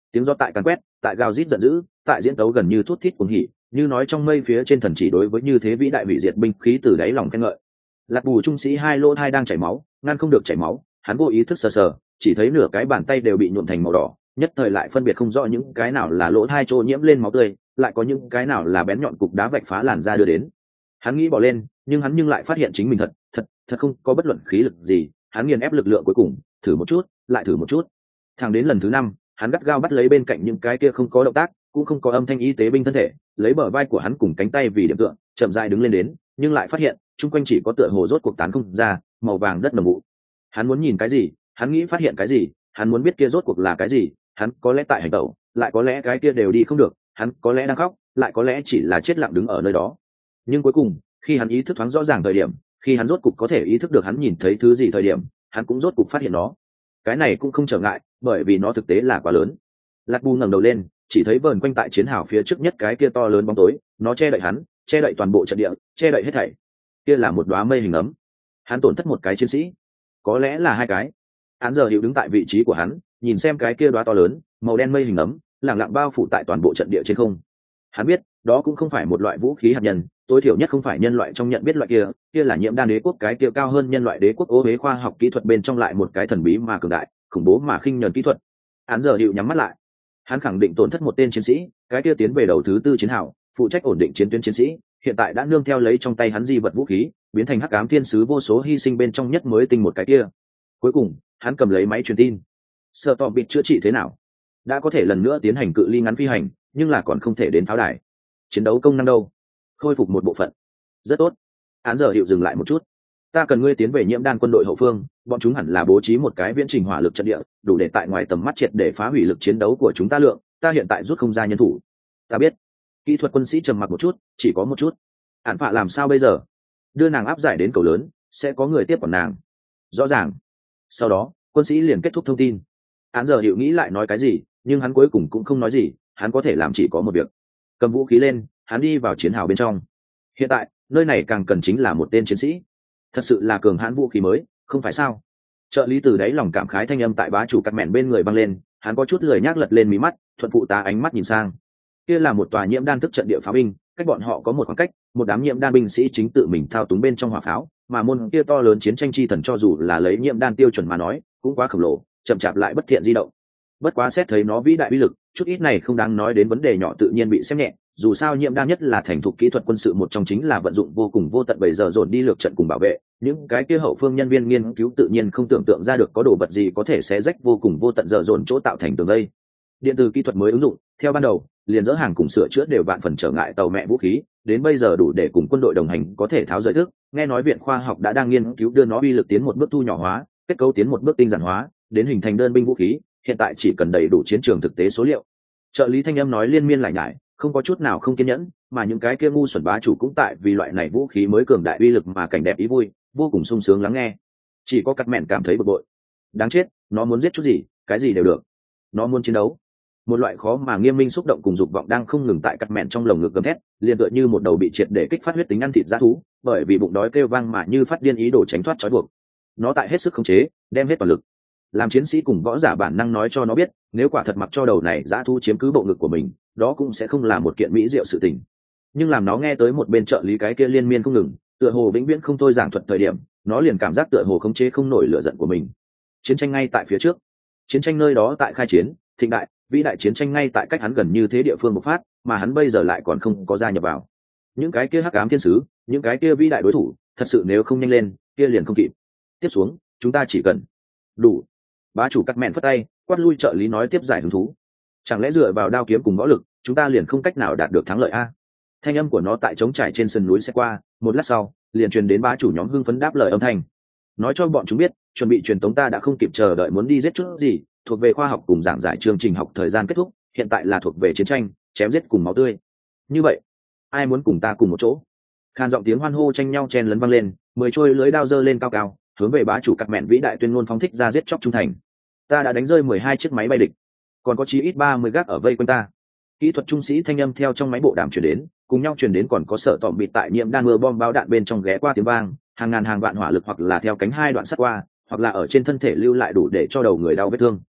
Tiếng gió tại càn quét, tại gào rít giận dữ, tại diễn tấu gần như thút thít cuồng hỉ, như nói trong mây phía trên thần chỉ đối với như thế vĩ đại hủy diệt binh khí từ đáy lòng khen ngợi. Lạc Bù trung sĩ hai lỗ thai đang chảy máu, ngăn không được chảy máu, hắn vô ý thức sờ sờ, chỉ thấy nửa cái bàn tay đều bị nhuộm thành màu đỏ, nhất thời lại phân biệt không rõ những cái nào là lỗ thai trô nhiễm lên máu tươi, lại có những cái nào là bén nhọn cục đá vạch phá làn da đưa đến. Hắn nghĩ bỏ lên, nhưng hắn lại phát hiện chính mình thật không có bất luận khí lực gì. Hắn nghiền ép lực lượng cuối cùng, thử một chút, lại thử một chút. Thẳng đến lần thứ 5, hắn gắt gao bắt lấy bên cạnh những cái kia không có động tác, cũng không có âm thanh y tế binh thân thể, lấy bờ vai của hắn cùng cánh tay vì điểm tựa, chậm rãi đứng lên đến, nhưng lại phát hiện chung quanh chỉ có tựa hồ rốt cuộc tán không ra màu vàng đất nồng vụ. Hắn muốn nhìn cái gì, hắn nghĩ phát hiện cái gì, hắn muốn biết kia rốt cuộc là cái gì. Hắn có lẽ tại hành tẩu, lại có lẽ cái kia đều đi không được, hắn có lẽ đang khóc, lại có lẽ chỉ là chết lặng đứng ở nơi đó. Nhưng cuối cùng, khi hắn ý thức thoáng rõ ràng thời điểm, khi hắn rốt cục có thể ý thức được hắn nhìn thấy thứ gì thời điểm, hắn cũng rốt cục phát hiện nó. Cái này cũng không trở ngại, bởi vì nó thực tế là quá lớn. Lạc Bù ngẩng đầu lên, chỉ thấy vờn quanh tại chiến hào phía trước nhất cái kia to lớn bóng tối, nó che đậy hắn, che đậy toàn bộ trận địa, che đậy hết thảy. Kia là một đóa mây hình ấm. Hắn tổn thất một cái chiến sĩ, có lẽ là 2 cái. Hắn giờ hiểu đứng tại vị trí của hắn, nhìn xem cái kia đóa to lớn, màu đen mây hình ấm, lặng lặng bao phủ tại toàn bộ trận địa trên không. Hắn biết, đó cũng không phải một loại vũ khí hạt nhân, tối thiểu nhất không phải nhân loại trong nhận biết loại kia, kia là Nhiễm Đan đế quốc cái kia cao hơn nhân loại đế quốc ô hế khoa học kỹ thuật bên trong lại một cái thần bí mà cường đại, khủng bố mà khinh nhẫn kỹ thuật. Hắn giờ hiểu nhắm mắt lại. Hắn khẳng định tổn thất một tên chiến sĩ, cái kia tiến về đầu thứ 4 chiến hào, phụ trách ổn định chiến tuyến chiến sĩ, hiện tại đã nương theo lấy trong tay hắn di vật vũ khí, biến thành hắc ám thiên sứ vô số hy sinh bên trong nhất mới tinh một cái kia. Cuối cùng, hắn cầm lấy máy truyền tin. Sợ tỏ bị chữa trị thế nào? Đã có thể lần nữa tiến hành cự ly ngắn phi hành, nhưng là còn không thể đến pháo đài. Chiến đấu công năng đâu? Khôi phục một bộ phận. Rất tốt. Hắn giờ hiệu dừng lại một chút. Ta cần ngươi tiến về Nhiễm Đan quân đội hậu phương, bọn chúng hẳn là bố trí một cái viễn trình hỏa lực trận địa, đủ để tại ngoài tầm mắt triệt để phá hủy lực chiến đấu của chúng ta lượng. Ta hiện tại rút không ra nhân thủ. Ta biết. Kỹ thuật quân sĩ trầm mặc một chút, chỉ có một chút. Án phạ làm sao bây giờ? Đưa nàng áp giải đến cầu lớn, sẽ có người tiếp quản nàng. Rõ ràng. Sau đó, quân sĩ liền kết thúc thông tin. Án giờ hiệu nghĩ lại nói cái gì, nhưng hắn cuối cùng cũng không nói gì. Hắn có thể làm chỉ có một việc. Cầm vũ khí lên, hắn đi vào chiến hào bên trong. Hiện tại, nơi này càng cần chính là một tên chiến sĩ. Thật sự là cường hãn vũ khí mới, không phải sao? Trợ lý từ đáy lòng cảm khái thanh âm tại bá chủ cắt mẹn bên người băng lên. Hắn có chút lười nhác lật lên mí mắt, thuận phụ tá ánh mắt nhìn sang. Kia là một tòa Nhiễm Đan thức trận địa pháo binh, cách bọn họ có một khoảng cách, một đám Nhiễm Đan binh sĩ chính tự mình thao túng bên trong hỏa pháo, mà môn kia to lớn chiến tranh chi thần cho dù là lấy Nhiễm Đan tiêu chuẩn mà nói, cũng quá khổng lồ, chậm chạp lại bất thiện di động. Bất quá xét thấy nó vĩ đại uy lực, chút ít này không đáng nói đến vấn đề nhỏ tự nhiên bị xem nhẹ, dù sao Nhiễm Đan nhất là thành thục kỹ thuật quân sự một trong chính là vận dụng vô cùng vô tận bây giờ dồn đi lược trận cùng bảo vệ, những cái kia hậu phương nhân viên nghiên cứu tự nhiên không tưởng tượng ra được có đồ vật gì có thể xé rách vô cùng vô tận giờ dồn chỗ tạo thành tường đây. Điện tử kỹ thuật mới ứng dụng, theo ban đầu, liền dỡ hàng cùng sửa chữa đều vạn phần trở ngại tàu mẹ vũ khí, đến bây giờ đủ để cùng quân đội đồng hành có thể tháo rời thức, nghe nói viện khoa học đã đang nghiên cứu đưa nó uy lực tiến một bước thu nhỏ hóa, kết cấu tiến một bước tinh giản hóa, đến hình thành đơn binh vũ khí, hiện tại chỉ cần đầy đủ chiến trường thực tế số liệu. Trợ lý thanh âm nói liên miên lại nhải, không có chút nào không kiên nhẫn, mà những cái kia ngu xuẩn bá chủ cũng tại vì loại này vũ khí mới cường đại uy lực mà cảnh đẹp ý vui, vô cùng sung sướng lắng nghe. Chỉ có cắt mẹn cảm thấy bực bội. Đáng chết, nó muốn giết chút gì, cái gì đều được. Nó muốn chiến đấu. Một loại khó mà nghiêm minh xúc động cùng dục vọng đang không ngừng tại cắt mẹn trong lồng ngực gầm thét, liền tựa như một đầu bị triệt để kích phát huyết tính ăn thịt dã thú, bởi vì bụng đói kêu vang mà như phát điên ý đồ tránh thoát trói buộc. Nó tại hết sức khống chế, đem hết toàn lực. Làm chiến sĩ cùng võ giả bản năng nói cho nó biết, nếu quả thật mặc cho đầu này dã thú chiếm cứ bộ ngực của mình, đó cũng sẽ không là một kiện mỹ diệu sự tình. Nhưng làm nó nghe tới một bên trợ lý cái kia liên miên không ngừng, tựa hồ vĩnh viễn không thôi giảng thuật thời điểm, nó liền cảm giác tựa hồ khống chế không nổi lửa giận của mình. Chiến tranh ngay tại phía trước, chiến tranh nơi đó tại khai chiến, thịnh đại, vĩ đại chiến tranh ngay tại cách hắn gần như thế địa phương bộc phát, mà hắn bây giờ lại còn không có gia nhập vào. Những cái kia hắc ám thiên sứ, những cái kia vĩ đại đối thủ, thật sự nếu không nhanh lên, kia liền không kịp. Tiếp xuống, chúng ta chỉ cần đủ. Bá chủ cắt mẹn phất tay, quát lui trợ lý nói tiếp giải hứng thú. Chẳng lẽ dựa vào đao kiếm cùng võ lực, chúng ta liền không cách nào đạt được thắng lợi a? Thanh âm của nó tại trống trải trên sườn núi xe qua, một lát sau, liền truyền đến bá chủ nhóm hưng phấn đáp lời âm thanh. Nói cho bọn chúng biết, chuẩn bị truyền tống ta đã không kịp chờ đợi muốn đi giết chút gì, thuộc về khoa học cùng giảng giải chương trình học thời gian kết thúc, hiện tại là thuộc về chiến tranh, chém giết cùng máu tươi. Như vậy, ai muốn cùng ta cùng một chỗ? Khan giọng tiếng hoan hô tranh nhau chen lấn vang lên, 10 trôi lưới đao giơ lên cao cao, hướng về bá chủ cắt mẹn vĩ đại tuyên ngôn phóng thích ra giết chóc trung thành. Ta đã đánh rơi 12 chiếc máy bay địch, còn có chí ít 30 gác ở vây quanh ta. Kỹ thuật trung sĩ thanh âm theo trong máy bộ đàm truyền đến, cùng nhau truyền đến còn có sở tọm bịt tại Nhiễm Đan mưa bom bao đạn bên trong ghé qua tiếng vang, hàng ngàn hàng vạn hỏa lực hoặc là theo cánh hai đoạn sắt qua, hoặc là ở trên thân thể lưu lại đủ để cho đầu người đau vết thương.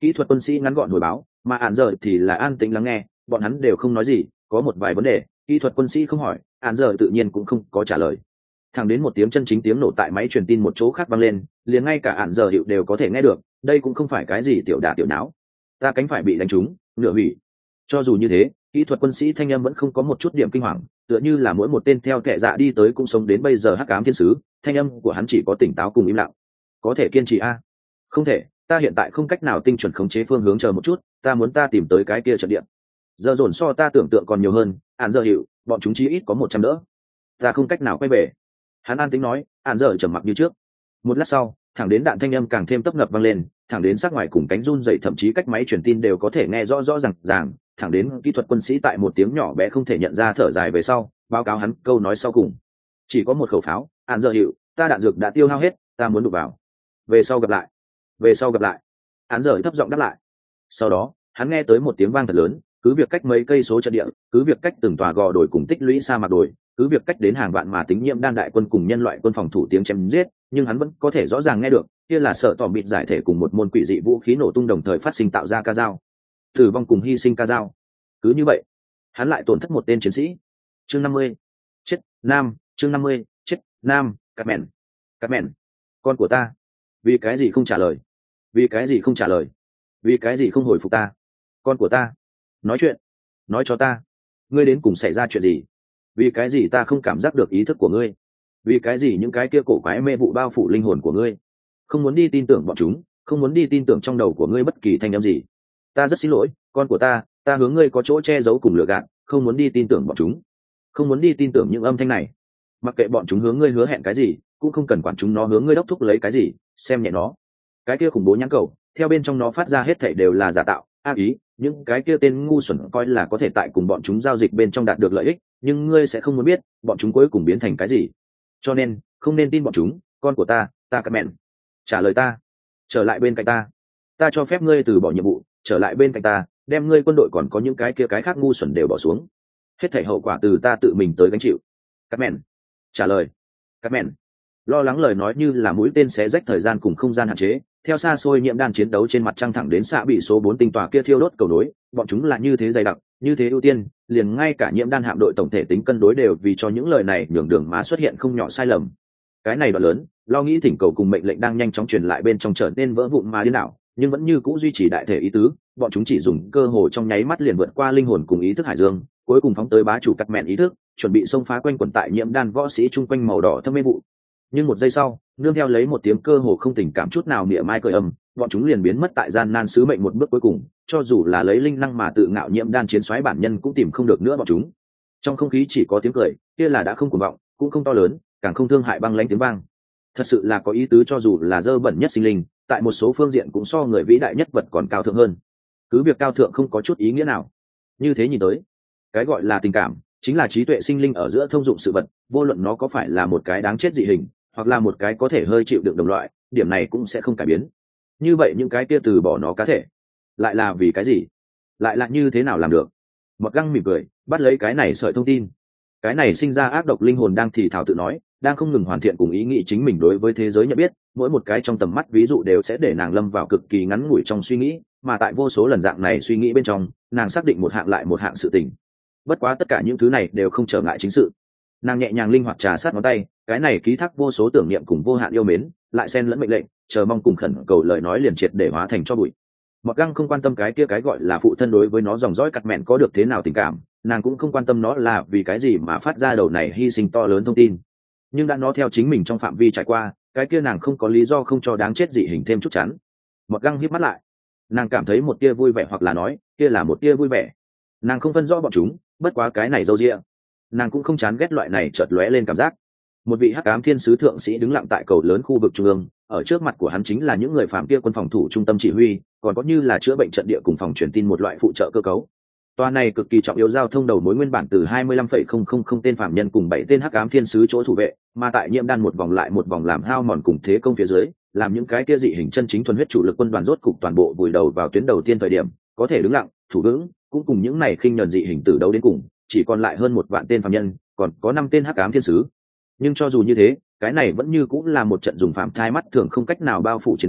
Kỹ thuật quân sĩ ngắn gọn hồi báo, mà ạn giờ thì là an tĩnh lắng nghe, bọn hắn đều không nói gì. Có một vài vấn đề kỹ thuật quân sĩ không hỏi, ạn giờ tự nhiên cũng không có trả lời. Thẳng đến một tiếng chân chính tiếng nổ tại máy truyền tin một chỗ khác vang lên, liền ngay cả ạn giờ hiệu đều có thể nghe được. Đây cũng không phải cái gì tiểu đả tiểu não. Ta cánh phải bị đánh trúng, nửa hủy. Cho dù như thế, kỹ thuật quân sĩ thanh âm vẫn không có một chút điểm kinh hoàng, tựa như là mỗi một tên theo kẻ dạ đi tới cũng sống đến bây giờ hắc ám thiên sứ. Thanh âm của hắn chỉ có tỉnh táo cùng im lặng. Có thể kiên trì a? Không thể, ta hiện tại không cách nào tinh chuẩn khống chế phương hướng, chờ một chút, ta muốn ta tìm tới cái kia trận địa. Giờ dồn so ta tưởng tượng còn nhiều hơn, ạn giờ hiệu, bọn chúng chí ít có 100 đỡ. Ta không cách nào quay về. Hắn an tính nói, ạn giờ trầm mặc như trước. Một lát sau, thẳng đến đạn thanh âm càng thêm tấp nập vang lên, thẳng đến sắc ngoài cùng cánh run dậy, thậm chí cách máy truyền tin đều có thể nghe rõ rõ ràng, thẳng đến kỹ thuật quân sĩ tại một tiếng nhỏ bé không thể nhận ra thở dài về sau, báo cáo hắn câu nói sau cùng. Chỉ có một khẩu pháo, ạn giờ hiệu, ta đạn dược đã tiêu hao hết, ta muốn đụng vào. Về sau gặp lại. Về sau gặp lại. Ạn giờ thấp giọng đáp lại. Sau đó, hắn nghe tới một tiếng vang thật lớn, cứ việc cách mấy cây số trận địa, cứ việc cách từng tòa gò đồi cùng tích lũy sa mạc đồi, cứ việc cách đến hàng vạn mà tính nhiễm đan đại quân cùng nhân loại quân phòng thủ tiếng chém giết, nhưng hắn vẫn có thể rõ ràng nghe được, kia là sợ tỏ bịt giải thể cùng một môn quỷ dị vũ khí nổ tung đồng thời phát sinh tạo ra ca dao, tử vong cùng hy sinh ca dao. Cứ như vậy, hắn lại tổn thất một tên chiến sĩ. Chương 50. Chết nam. Chương 50. Chết nam. Cắt mẹn, con của ta. Vì cái gì không trả lời? Vì cái gì không trả lời? Vì cái gì không hồi phục ta? Con của ta, nói chuyện, nói cho ta, ngươi đến cùng xảy ra chuyện gì? Vì cái gì ta không cảm giác được ý thức của ngươi? Vì cái gì những cái kia cổ quái mê vụ bao phủ linh hồn của ngươi? Không muốn đi tin tưởng bọn chúng, không muốn đi tin tưởng trong đầu của ngươi bất kỳ thanh âm gì. Ta rất xin lỗi, con của ta hướng ngươi có chỗ che giấu cùng lừa gạt, không muốn đi tin tưởng bọn chúng, không muốn đi tin tưởng những âm thanh này. Mặc kệ bọn chúng hướng ngươi hứa hẹn cái gì, cũng không cần quản chúng nó hướng ngươi đốc thúc lấy cái gì, xem nhẹ nó. Cái kia khủng bố nhãn cầu, theo bên trong nó phát ra hết thảy đều là giả tạo, ác ý, những cái kia tên ngu xuẩn coi là có thể tại cùng bọn chúng giao dịch bên trong đạt được lợi ích, nhưng ngươi sẽ không muốn biết bọn chúng cuối cùng biến thành cái gì. Cho nên không nên tin bọn chúng, con của ta cắt mẹn. Trả lời ta, trở lại bên cạnh ta cho phép ngươi từ bỏ nhiệm vụ, trở lại bên cạnh ta, đem ngươi quân đội còn có những cái kia cái khác ngu xuẩn đều bỏ xuống, hết thảy hậu quả từ ta tự mình tới gánh chịu. Cắt mẹn, trả lời. Cắt mẹn lo lắng lời nói như là mũi tên xé rách thời gian cùng không gian hạn chế, theo xa xôi nhiễm đan chiến đấu trên mặt trăng thẳng đến xạ bị số 4 tinh tòa kia thiêu đốt cầu nối, bọn chúng là như thế dày đặc, như thế ưu tiên, liền ngay cả nhiễm đan hạm đội tổng thể tính cân đối đều vì cho những lời này nhường đường má xuất hiện không nhỏ sai lầm. Cái này đoạn lớn, lo nghĩ thỉnh cầu cùng mệnh lệnh đang nhanh chóng truyền lại bên trong trở nên vỡ vụn mà điên đảo, nhưng vẫn như cũ duy trì đại thể ý tứ, bọn chúng chỉ dùng cơ hồ trong nháy mắt liền vượt qua linh hồn cùng ý thức hải dương, cuối cùng phóng tới bá chủ cắt mẹn ý thức, chuẩn bị xông phá quanh quẩn tại nhiễm đan võ sĩ chung quanh màu đỏ thâm mê vụ. Nhưng một giây sau, nương theo lấy một tiếng cơ hồ không tình cảm chút nào mỉa mai cười âm, bọn chúng liền biến mất tại gian nan sứ mệnh một bước cuối cùng, cho dù là lấy linh năng mà tự ngạo nhiễm đan chiến soái bản nhân cũng tìm không được nữa bọn chúng. Trong không khí chỉ có tiếng cười, kia là đã không cuồng vọng, cũng không to lớn, càng không thương hại băng lãnh tiếng vang. Thật sự là có ý tứ, cho dù là dơ bẩn nhất sinh linh, tại một số phương diện cũng so người vĩ đại nhất vật còn cao thượng hơn. Cứ việc cao thượng không có chút ý nghĩa nào. Như thế nhìn tới, cái gọi là tình cảm chính là trí tuệ sinh linh ở giữa thông dụng sự vật, vô luận nó có phải là một cái đáng chết dị hình, hoặc là một cái có thể hơi chịu đựng đồng loại, điểm này cũng sẽ không cải biến. Như vậy những cái kia từ bỏ nó cá thể, lại là vì cái gì? Lại là như thế nào làm được? Mọt Găng mỉm cười, bắt lấy cái này sợi thông tin. Cái này sinh ra ác độc linh hồn đang thì thào tự nói, đang không ngừng hoàn thiện cùng ý nghĩ chính mình đối với thế giới nhận biết, mỗi một cái trong tầm mắt ví dụ đều sẽ để nàng lâm vào cực kỳ ngắn ngủi trong suy nghĩ, mà tại vô số lần dạng này suy nghĩ bên trong, nàng xác định một hạng lại một hạng sự tình. Bất quá tất cả những thứ này đều không trở ngại chính sự. Nàng nhẹ nhàng linh hoạt trà sát ngón tay, cái này ký thác vô số tưởng niệm cùng vô hạn yêu mến, lại xen lẫn mệnh lệnh, chờ mong cùng khẩn cầu lời nói liền triệt để hóa thành cho bụi. Mọt Găng không quan tâm cái kia cái gọi là phụ thân đối với nó dòng dõi cắt mẹn có được thế nào tình cảm, nàng cũng không quan tâm nó là vì cái gì mà phát ra đầu này hy sinh to lớn thông tin. Nhưng đã nó theo chính mình trong phạm vi trải qua, cái kia nàng không có lý do không cho đáng chết dị hình thêm chút chắn. Mọt Găng híp mắt lại, nàng cảm thấy một tia vui vẻ, hoặc là nói kia là một tia vui vẻ. Nàng không phân rõ bọn chúng, bất quá cái này dâu dịa, nàng cũng không chán ghét loại này chợt lóe lên cảm giác. Một vị hắc ám thiên sứ thượng sĩ đứng lặng tại cầu lớn khu vực trung ương, ở trước mặt của hắn chính là những người phạm kia quân phòng thủ trung tâm chỉ huy, còn có như là chữa bệnh trận địa cùng phòng truyền tin một loại phụ trợ cơ cấu. Toa này cực kỳ trọng yếu giao thông đầu mối nguyên bản từ 25,000 tên phạm nhân cùng 7 tên hắc ám thiên sứ chỗ thủ vệ, mà tại nhiễm đan một vòng lại một vòng làm hao mòn cùng thế công phía dưới, làm những cái kia dị hình chân chính thuần huyết chủ lực quân đoàn rốt cục toàn bộ vùi đầu vào tuyến đầu tiên thời điểm, có thể đứng lặng, thủ vững, cũng cùng những này khinh nhẫn dị hình tử đấu đến cùng, chỉ còn lại hơn 1 vạn tên phạm nhân, còn có 5 tên hắc ám thiên sứ. Nhưng cho dù như thế, cái này vẫn như cũng là một trận dùng phạm thai mắt thường không cách nào bao phủ chiến đấu,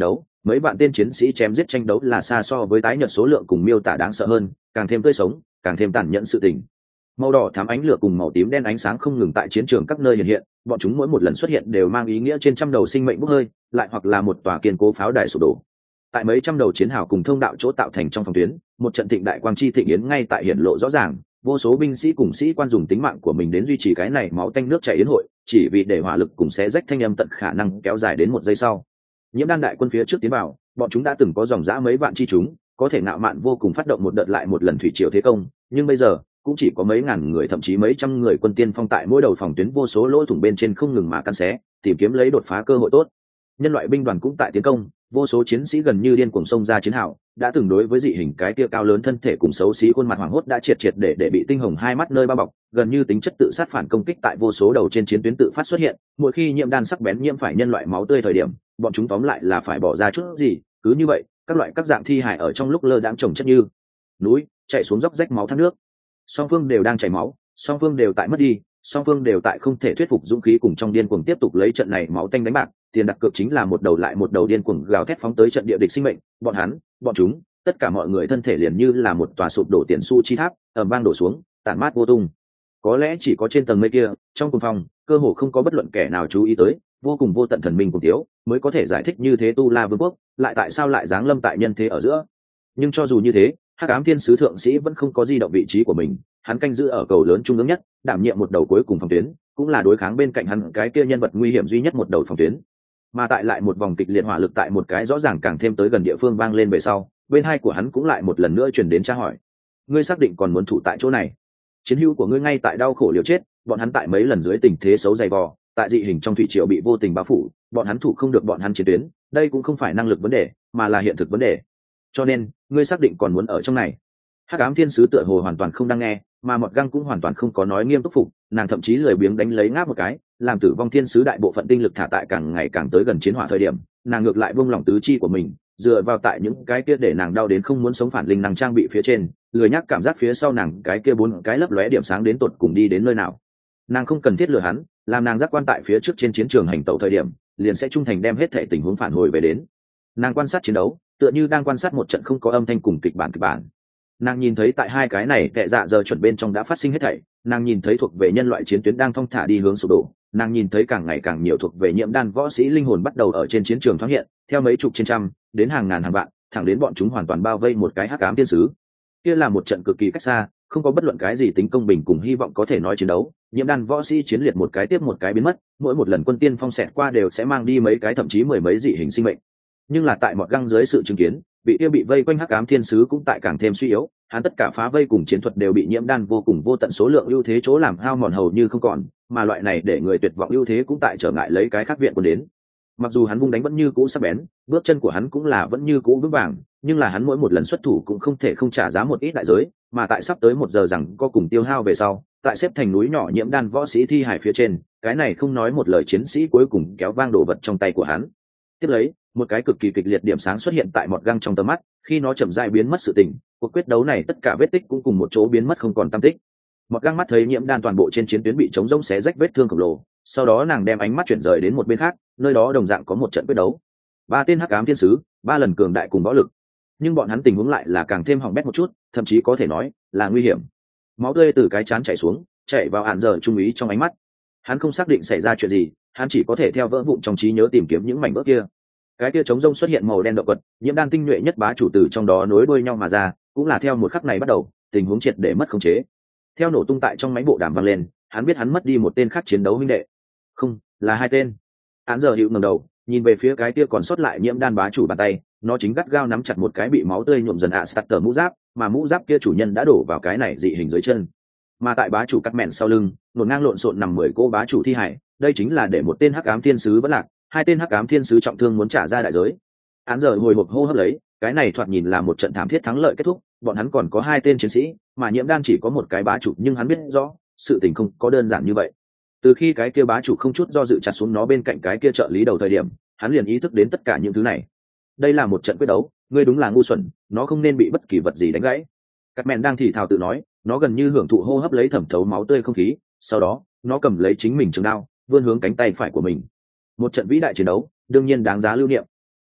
mấy vạn tên chiến sĩ chém giết tranh đấu là xa so với tái nhật số lượng cùng miêu tả đáng sợ hơn, càng thêm tươi sống, càng thêm tàn nhẫn sự tình. Màu đỏ thắm ánh lửa cùng màu tím đen ánh sáng không ngừng tại chiến trường các nơi hiện hiện, bọn chúng mỗi một lần xuất hiện đều mang ý nghĩa trên trăm đầu sinh mệnh bốc hơi, lại hoặc là một tòa kiên cố pháo đài sụp đổ. Tại mấy trăm đầu chiến hào cùng thông đạo chỗ tạo thành trong phòng tuyến, một trận thịnh đại quang chi thịnh yến ngay tại hiện lộ rõ ràng, vô số binh sĩ cùng sĩ quan dùng tính mạng của mình đến duy trì cái này máu tanh nước chảy yến hội, chỉ vì để hỏa lực cùng xé rách thanh âm tận khả năng kéo dài đến một giây sau. Nhiễm Đan đại quân phía trước tiến vào, bọn chúng đã từng có dòng dã mấy vạn chi chúng, có thể ngạo mạn vô cùng phát động một đợt lại một lần thủy triều thế công, nhưng bây giờ cũng chỉ có mấy ngàn người thậm chí mấy trăm người quân tiên phong tại mỗi đầu phòng tuyến vô số lỗ thủng bên trên không ngừng mà căn xé, tìm kiếm lấy đột phá cơ hội tốt. Nhân loại binh đoàn cũng tại tiến công, vô số chiến sĩ gần như điên cuồng xông ra chiến hào, đã từng đối với dị hình cái kia cao lớn thân thể cùng xấu xí khuôn mặt hoảng hốt đã triệt để bị tinh hồng hai mắt nơi bao bọc, gần như tính chất tự sát phản công kích tại vô số đầu trên chiến tuyến tự phát xuất hiện, mỗi khi nhiễm đan sắc bén nhiễm phải nhân loại máu tươi thời điểm, bọn chúng tóm lại là phải bỏ ra chút gì, cứ như vậy, các dạng thi hài ở trong lúc lơ đãng chồng chất như núi, chạy xuống dốc rách máu thác nước. Song phương đều đang chảy máu, song phương đều tại mất đi, song phương đều tại không thể thuyết phục dũng khí cùng trong điên cuồng tiếp tục lấy trận này máu tanh đánh bạc, tiền đặt cược chính là một đầu lại một đầu điên cuồng gào thét phóng tới trận địa địch sinh mệnh, bọn chúng, tất cả mọi người thân thể liền như là một tòa sụp đổ tiền su chi tháp, ầm vang đổ xuống, tản mát vô tung. Có lẽ chỉ có trên tầng mây kia, trong cùng phòng, cơ hồ không có bất luận kẻ nào chú ý tới, vô cùng vô tận thần minh cùng thiếu, mới có thể giải thích như thế Tu La Vương quốc, lại tại sao lại giáng lâm tại nhân thế ở giữa. Nhưng cho dù như thế, Hắc Ám Thiên Sứ thượng sĩ vẫn không có di động vị trí của mình, hắn canh giữ ở cầu lớn trung ương nhất, đảm nhiệm một đầu cuối cùng phòng tuyến, cũng là đối kháng bên cạnh hắn cái kia nhân vật nguy hiểm duy nhất một đầu phòng tuyến. Mà tại lại một vòng kịch liệt hỏa lực tại một cái rõ ràng càng thêm tới gần địa phương vang lên về sau, bên hai của hắn cũng lại một lần nữa truyền đến tra hỏi: ngươi xác định còn muốn thủ tại chỗ này? Chiến hữu của ngươi ngay tại đau khổ liều chết, bọn hắn tại mấy lần dưới tình thế xấu dày vò, tại dị hình trong thủy triều bị vô tình bao phủ, bọn hắn thủ không được bọn hắn chiến tuyến, đây cũng không phải năng lực vấn đề, mà là hiện thực vấn đề. Cho nên, ngươi xác định còn muốn ở trong này? Hắc Ám Thiên Sứ tựa hồ hoàn toàn không đang nghe, mà Mọt Găng cũng hoàn toàn không có nói nghiêm túc phục, nàng thậm chí lười biếng đánh lấy ngáp một cái, làm Tử Vong Thiên Sứ đại bộ phận tinh lực thả tại càng ngày càng tới gần chiến hỏa thời điểm, nàng ngược lại buông lỏng tứ chi của mình, dựa vào tại những cái kia để nàng đau đến không muốn sống phản linh năng trang bị phía trên, lười nhác cảm giác phía sau nàng cái kia bốn cái lấp lóe điểm sáng đến tột cùng đi đến nơi nào. Nàng không cần thiết lừa hắn, làm nàng giác quan tại phía trước trên chiến trường hành tẩu thời điểm, liền sẽ trung thành đem hết thể tình huống phản hồi về đến. Nàng quan sát chiến đấu, tựa như đang quan sát một trận không có âm thanh cùng kịch bản. Nàng nhìn thấy tại hai cái này tệ dạ giờ chuẩn bên trong đã phát sinh hết thảy, nàng nhìn thấy thuộc về nhân loại chiến tuyến đang thong thả đi hướng sụp đổ, nàng nhìn thấy càng ngày càng nhiều thuộc về nhiễm đan võ sĩ linh hồn bắt đầu ở trên chiến trường thoáng hiện, theo mấy chục trên trăm đến hàng ngàn hàng vạn, thẳng đến bọn chúng hoàn toàn bao vây một cái Hắc Ám Thiên Sứ. Kia là một trận cực kỳ cách xa, không có bất luận cái gì tính công bình cùng hy vọng có thể nói chiến đấu, nhiễm đan võ sĩ chiến liệt một cái tiếp một cái biến mất, mỗi một lần quân tiên phong xẹt qua đều sẽ mang đi mấy cái thậm chí mười mấy dị hình sinh mệnh. Nhưng là tại Mọt Găng dưới sự chứng kiến, vị kia bị vây quanh Hắc Ám Thiên Sứ cũng tại càng thêm suy yếu, hắn tất cả phá vây cùng chiến thuật đều bị nhiễm đan vô cùng vô tận số lượng ưu thế chỗ làm hao mòn hầu như không còn, mà loại này để người tuyệt vọng ưu thế cũng tại trở ngại lấy cái khác viện quân đến. Mặc dù hắn vung đánh vẫn như cũ sắc bén, bước chân của hắn cũng là vẫn như cũ vững vàng, nhưng là hắn mỗi một lần xuất thủ cũng không thể không trả giá một ít đại giới, mà tại sắp tới một giờ rằng có cùng tiêu hao về sau, tại xếp thành núi nhỏ nhiễm đan võ sĩ thi hải phía trên, cái này không nói một lời chiến sĩ cuối cùng kéo vang đồ vật trong tay của hắn. Tiếp lấy, một cái cực kỳ kịch liệt điểm sáng xuất hiện tại Mọt Găng trong tầm mắt, khi nó chậm rãi biến mất sự tình, cuộc quyết đấu này tất cả vết tích cũng cùng một chỗ biến mất không còn tăm tích. Mọt Găng mắt thấy nhiễm đan toàn bộ trên chiến tuyến bị chống rỗng xé rách vết thương khổng lồ, sau đó nàng đem ánh mắt chuyển rời đến một bên khác, nơi đó đồng dạng có một trận quyết đấu. Ba tên Hắc Ám Thiên Sứ, ba lần cường đại cùng võ lực, nhưng bọn hắn tình huống lại là càng thêm hỏng bét một chút, thậm chí có thể nói là nguy hiểm. Máu tươi từ cái trán chảy xuống, chảy vào Hạn Giờ trung úy trong ánh mắt. Hắn không xác định xảy ra chuyện gì, hắn chỉ có thể theo vỡ vụn trong trí nhớ tìm kiếm những mảnh vỡ kia. Cái kia trống rông xuất hiện màu đen động vật, nhiễm đan tinh nhuệ nhất bá chủ từ trong đó nối đuôi nhau mà ra, cũng là theo một khắc này bắt đầu, tình huống triệt để mất khống chế. Theo nổ tung tại trong máy bộ đàm vang lên, hắn biết hắn mất đi một tên khác chiến đấu huynh đệ, không, là hai tên. Hắn giờ hữu ngẩng đầu, nhìn về phía cái kia còn sót lại nhiễm đan bá chủ bàn tay, nó chính gắt gao nắm chặt một cái bị máu tươi nhuộm dần Starter mũ giáp, mà mũ giáp kia chủ nhân đã đổ vào cái này dị hình dưới chân. Mà tại bá chủ cắt mẹn sau lưng, nổn ngang lộn xộn nằm 10 cô bá chủ thi hải, đây chính là để một tên Hắc Ám Thiên Sứ vẫn lạc, hai tên Hắc Ám Thiên Sứ trọng thương muốn trả ra đại giới. Hắn giờ hồi hộp hô hấp lấy, cái này thoạt nhìn là một trận thảm thiết thắng lợi kết thúc, bọn hắn còn có hai tên chiến sĩ, mà nhiễm đan chỉ có một cái bá chủ, nhưng hắn biết rõ, sự tình không có đơn giản như vậy. Từ khi cái kia bá chủ không chút do dự chặt xuống nó bên cạnh cái kia trợ lý đầu thời điểm, hắn liền ý thức đến tất cả những thứ này. Đây là một trận quyết đấu, ngươi đúng là ngu xuẩn, nó không nên bị bất kỳ vật gì đánh gãy. Cắt mẹn đang thì thào tự nói, nó gần như hưởng thụ hô hấp lấy thẩm thấu máu tươi không khí, sau đó, nó cầm lấy chính mình trường đao, vươn hướng cánh tay phải của mình. Một trận vĩ đại chiến đấu, đương nhiên đáng giá lưu niệm.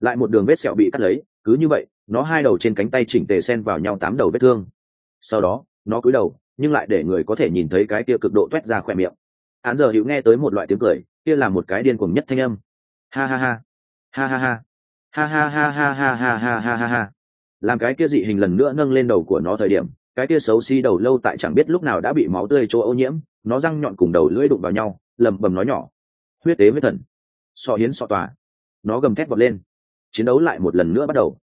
lại một đường vết sẹo bị cắt lấy, cứ như vậy nó hai đầu trên cánh tay chỉnh tề xen vào nhau 8 đầu vết thương. Sau đó nó cúi đầu, nhưng lại để người có thể nhìn thấy cái kia cực độ toét ra khỏe miệng. Án giờ hữu nghe tới một loại tiếng cười, kia là một cái điên cuồng nhất thanh âm. Ha ha ha, ha ha ha, ha ha ha ha ha ha ha ha ha ha. Làm cái kia dị hình lần nữa nâng lên đầu của nó thời điểm, cái kia xấu xí đầu lâu tại chẳng biết lúc nào đã bị máu tươi chỗ ô nhiễm, nó răng nhọn cùng đầu lưỡi đụng vào nhau, lầm bầm nói nhỏ: huyết tế huyết thần, so hiến so tòa. Nó gầm thét vọt lên. Chiến đấu lại một lần nữa bắt đầu.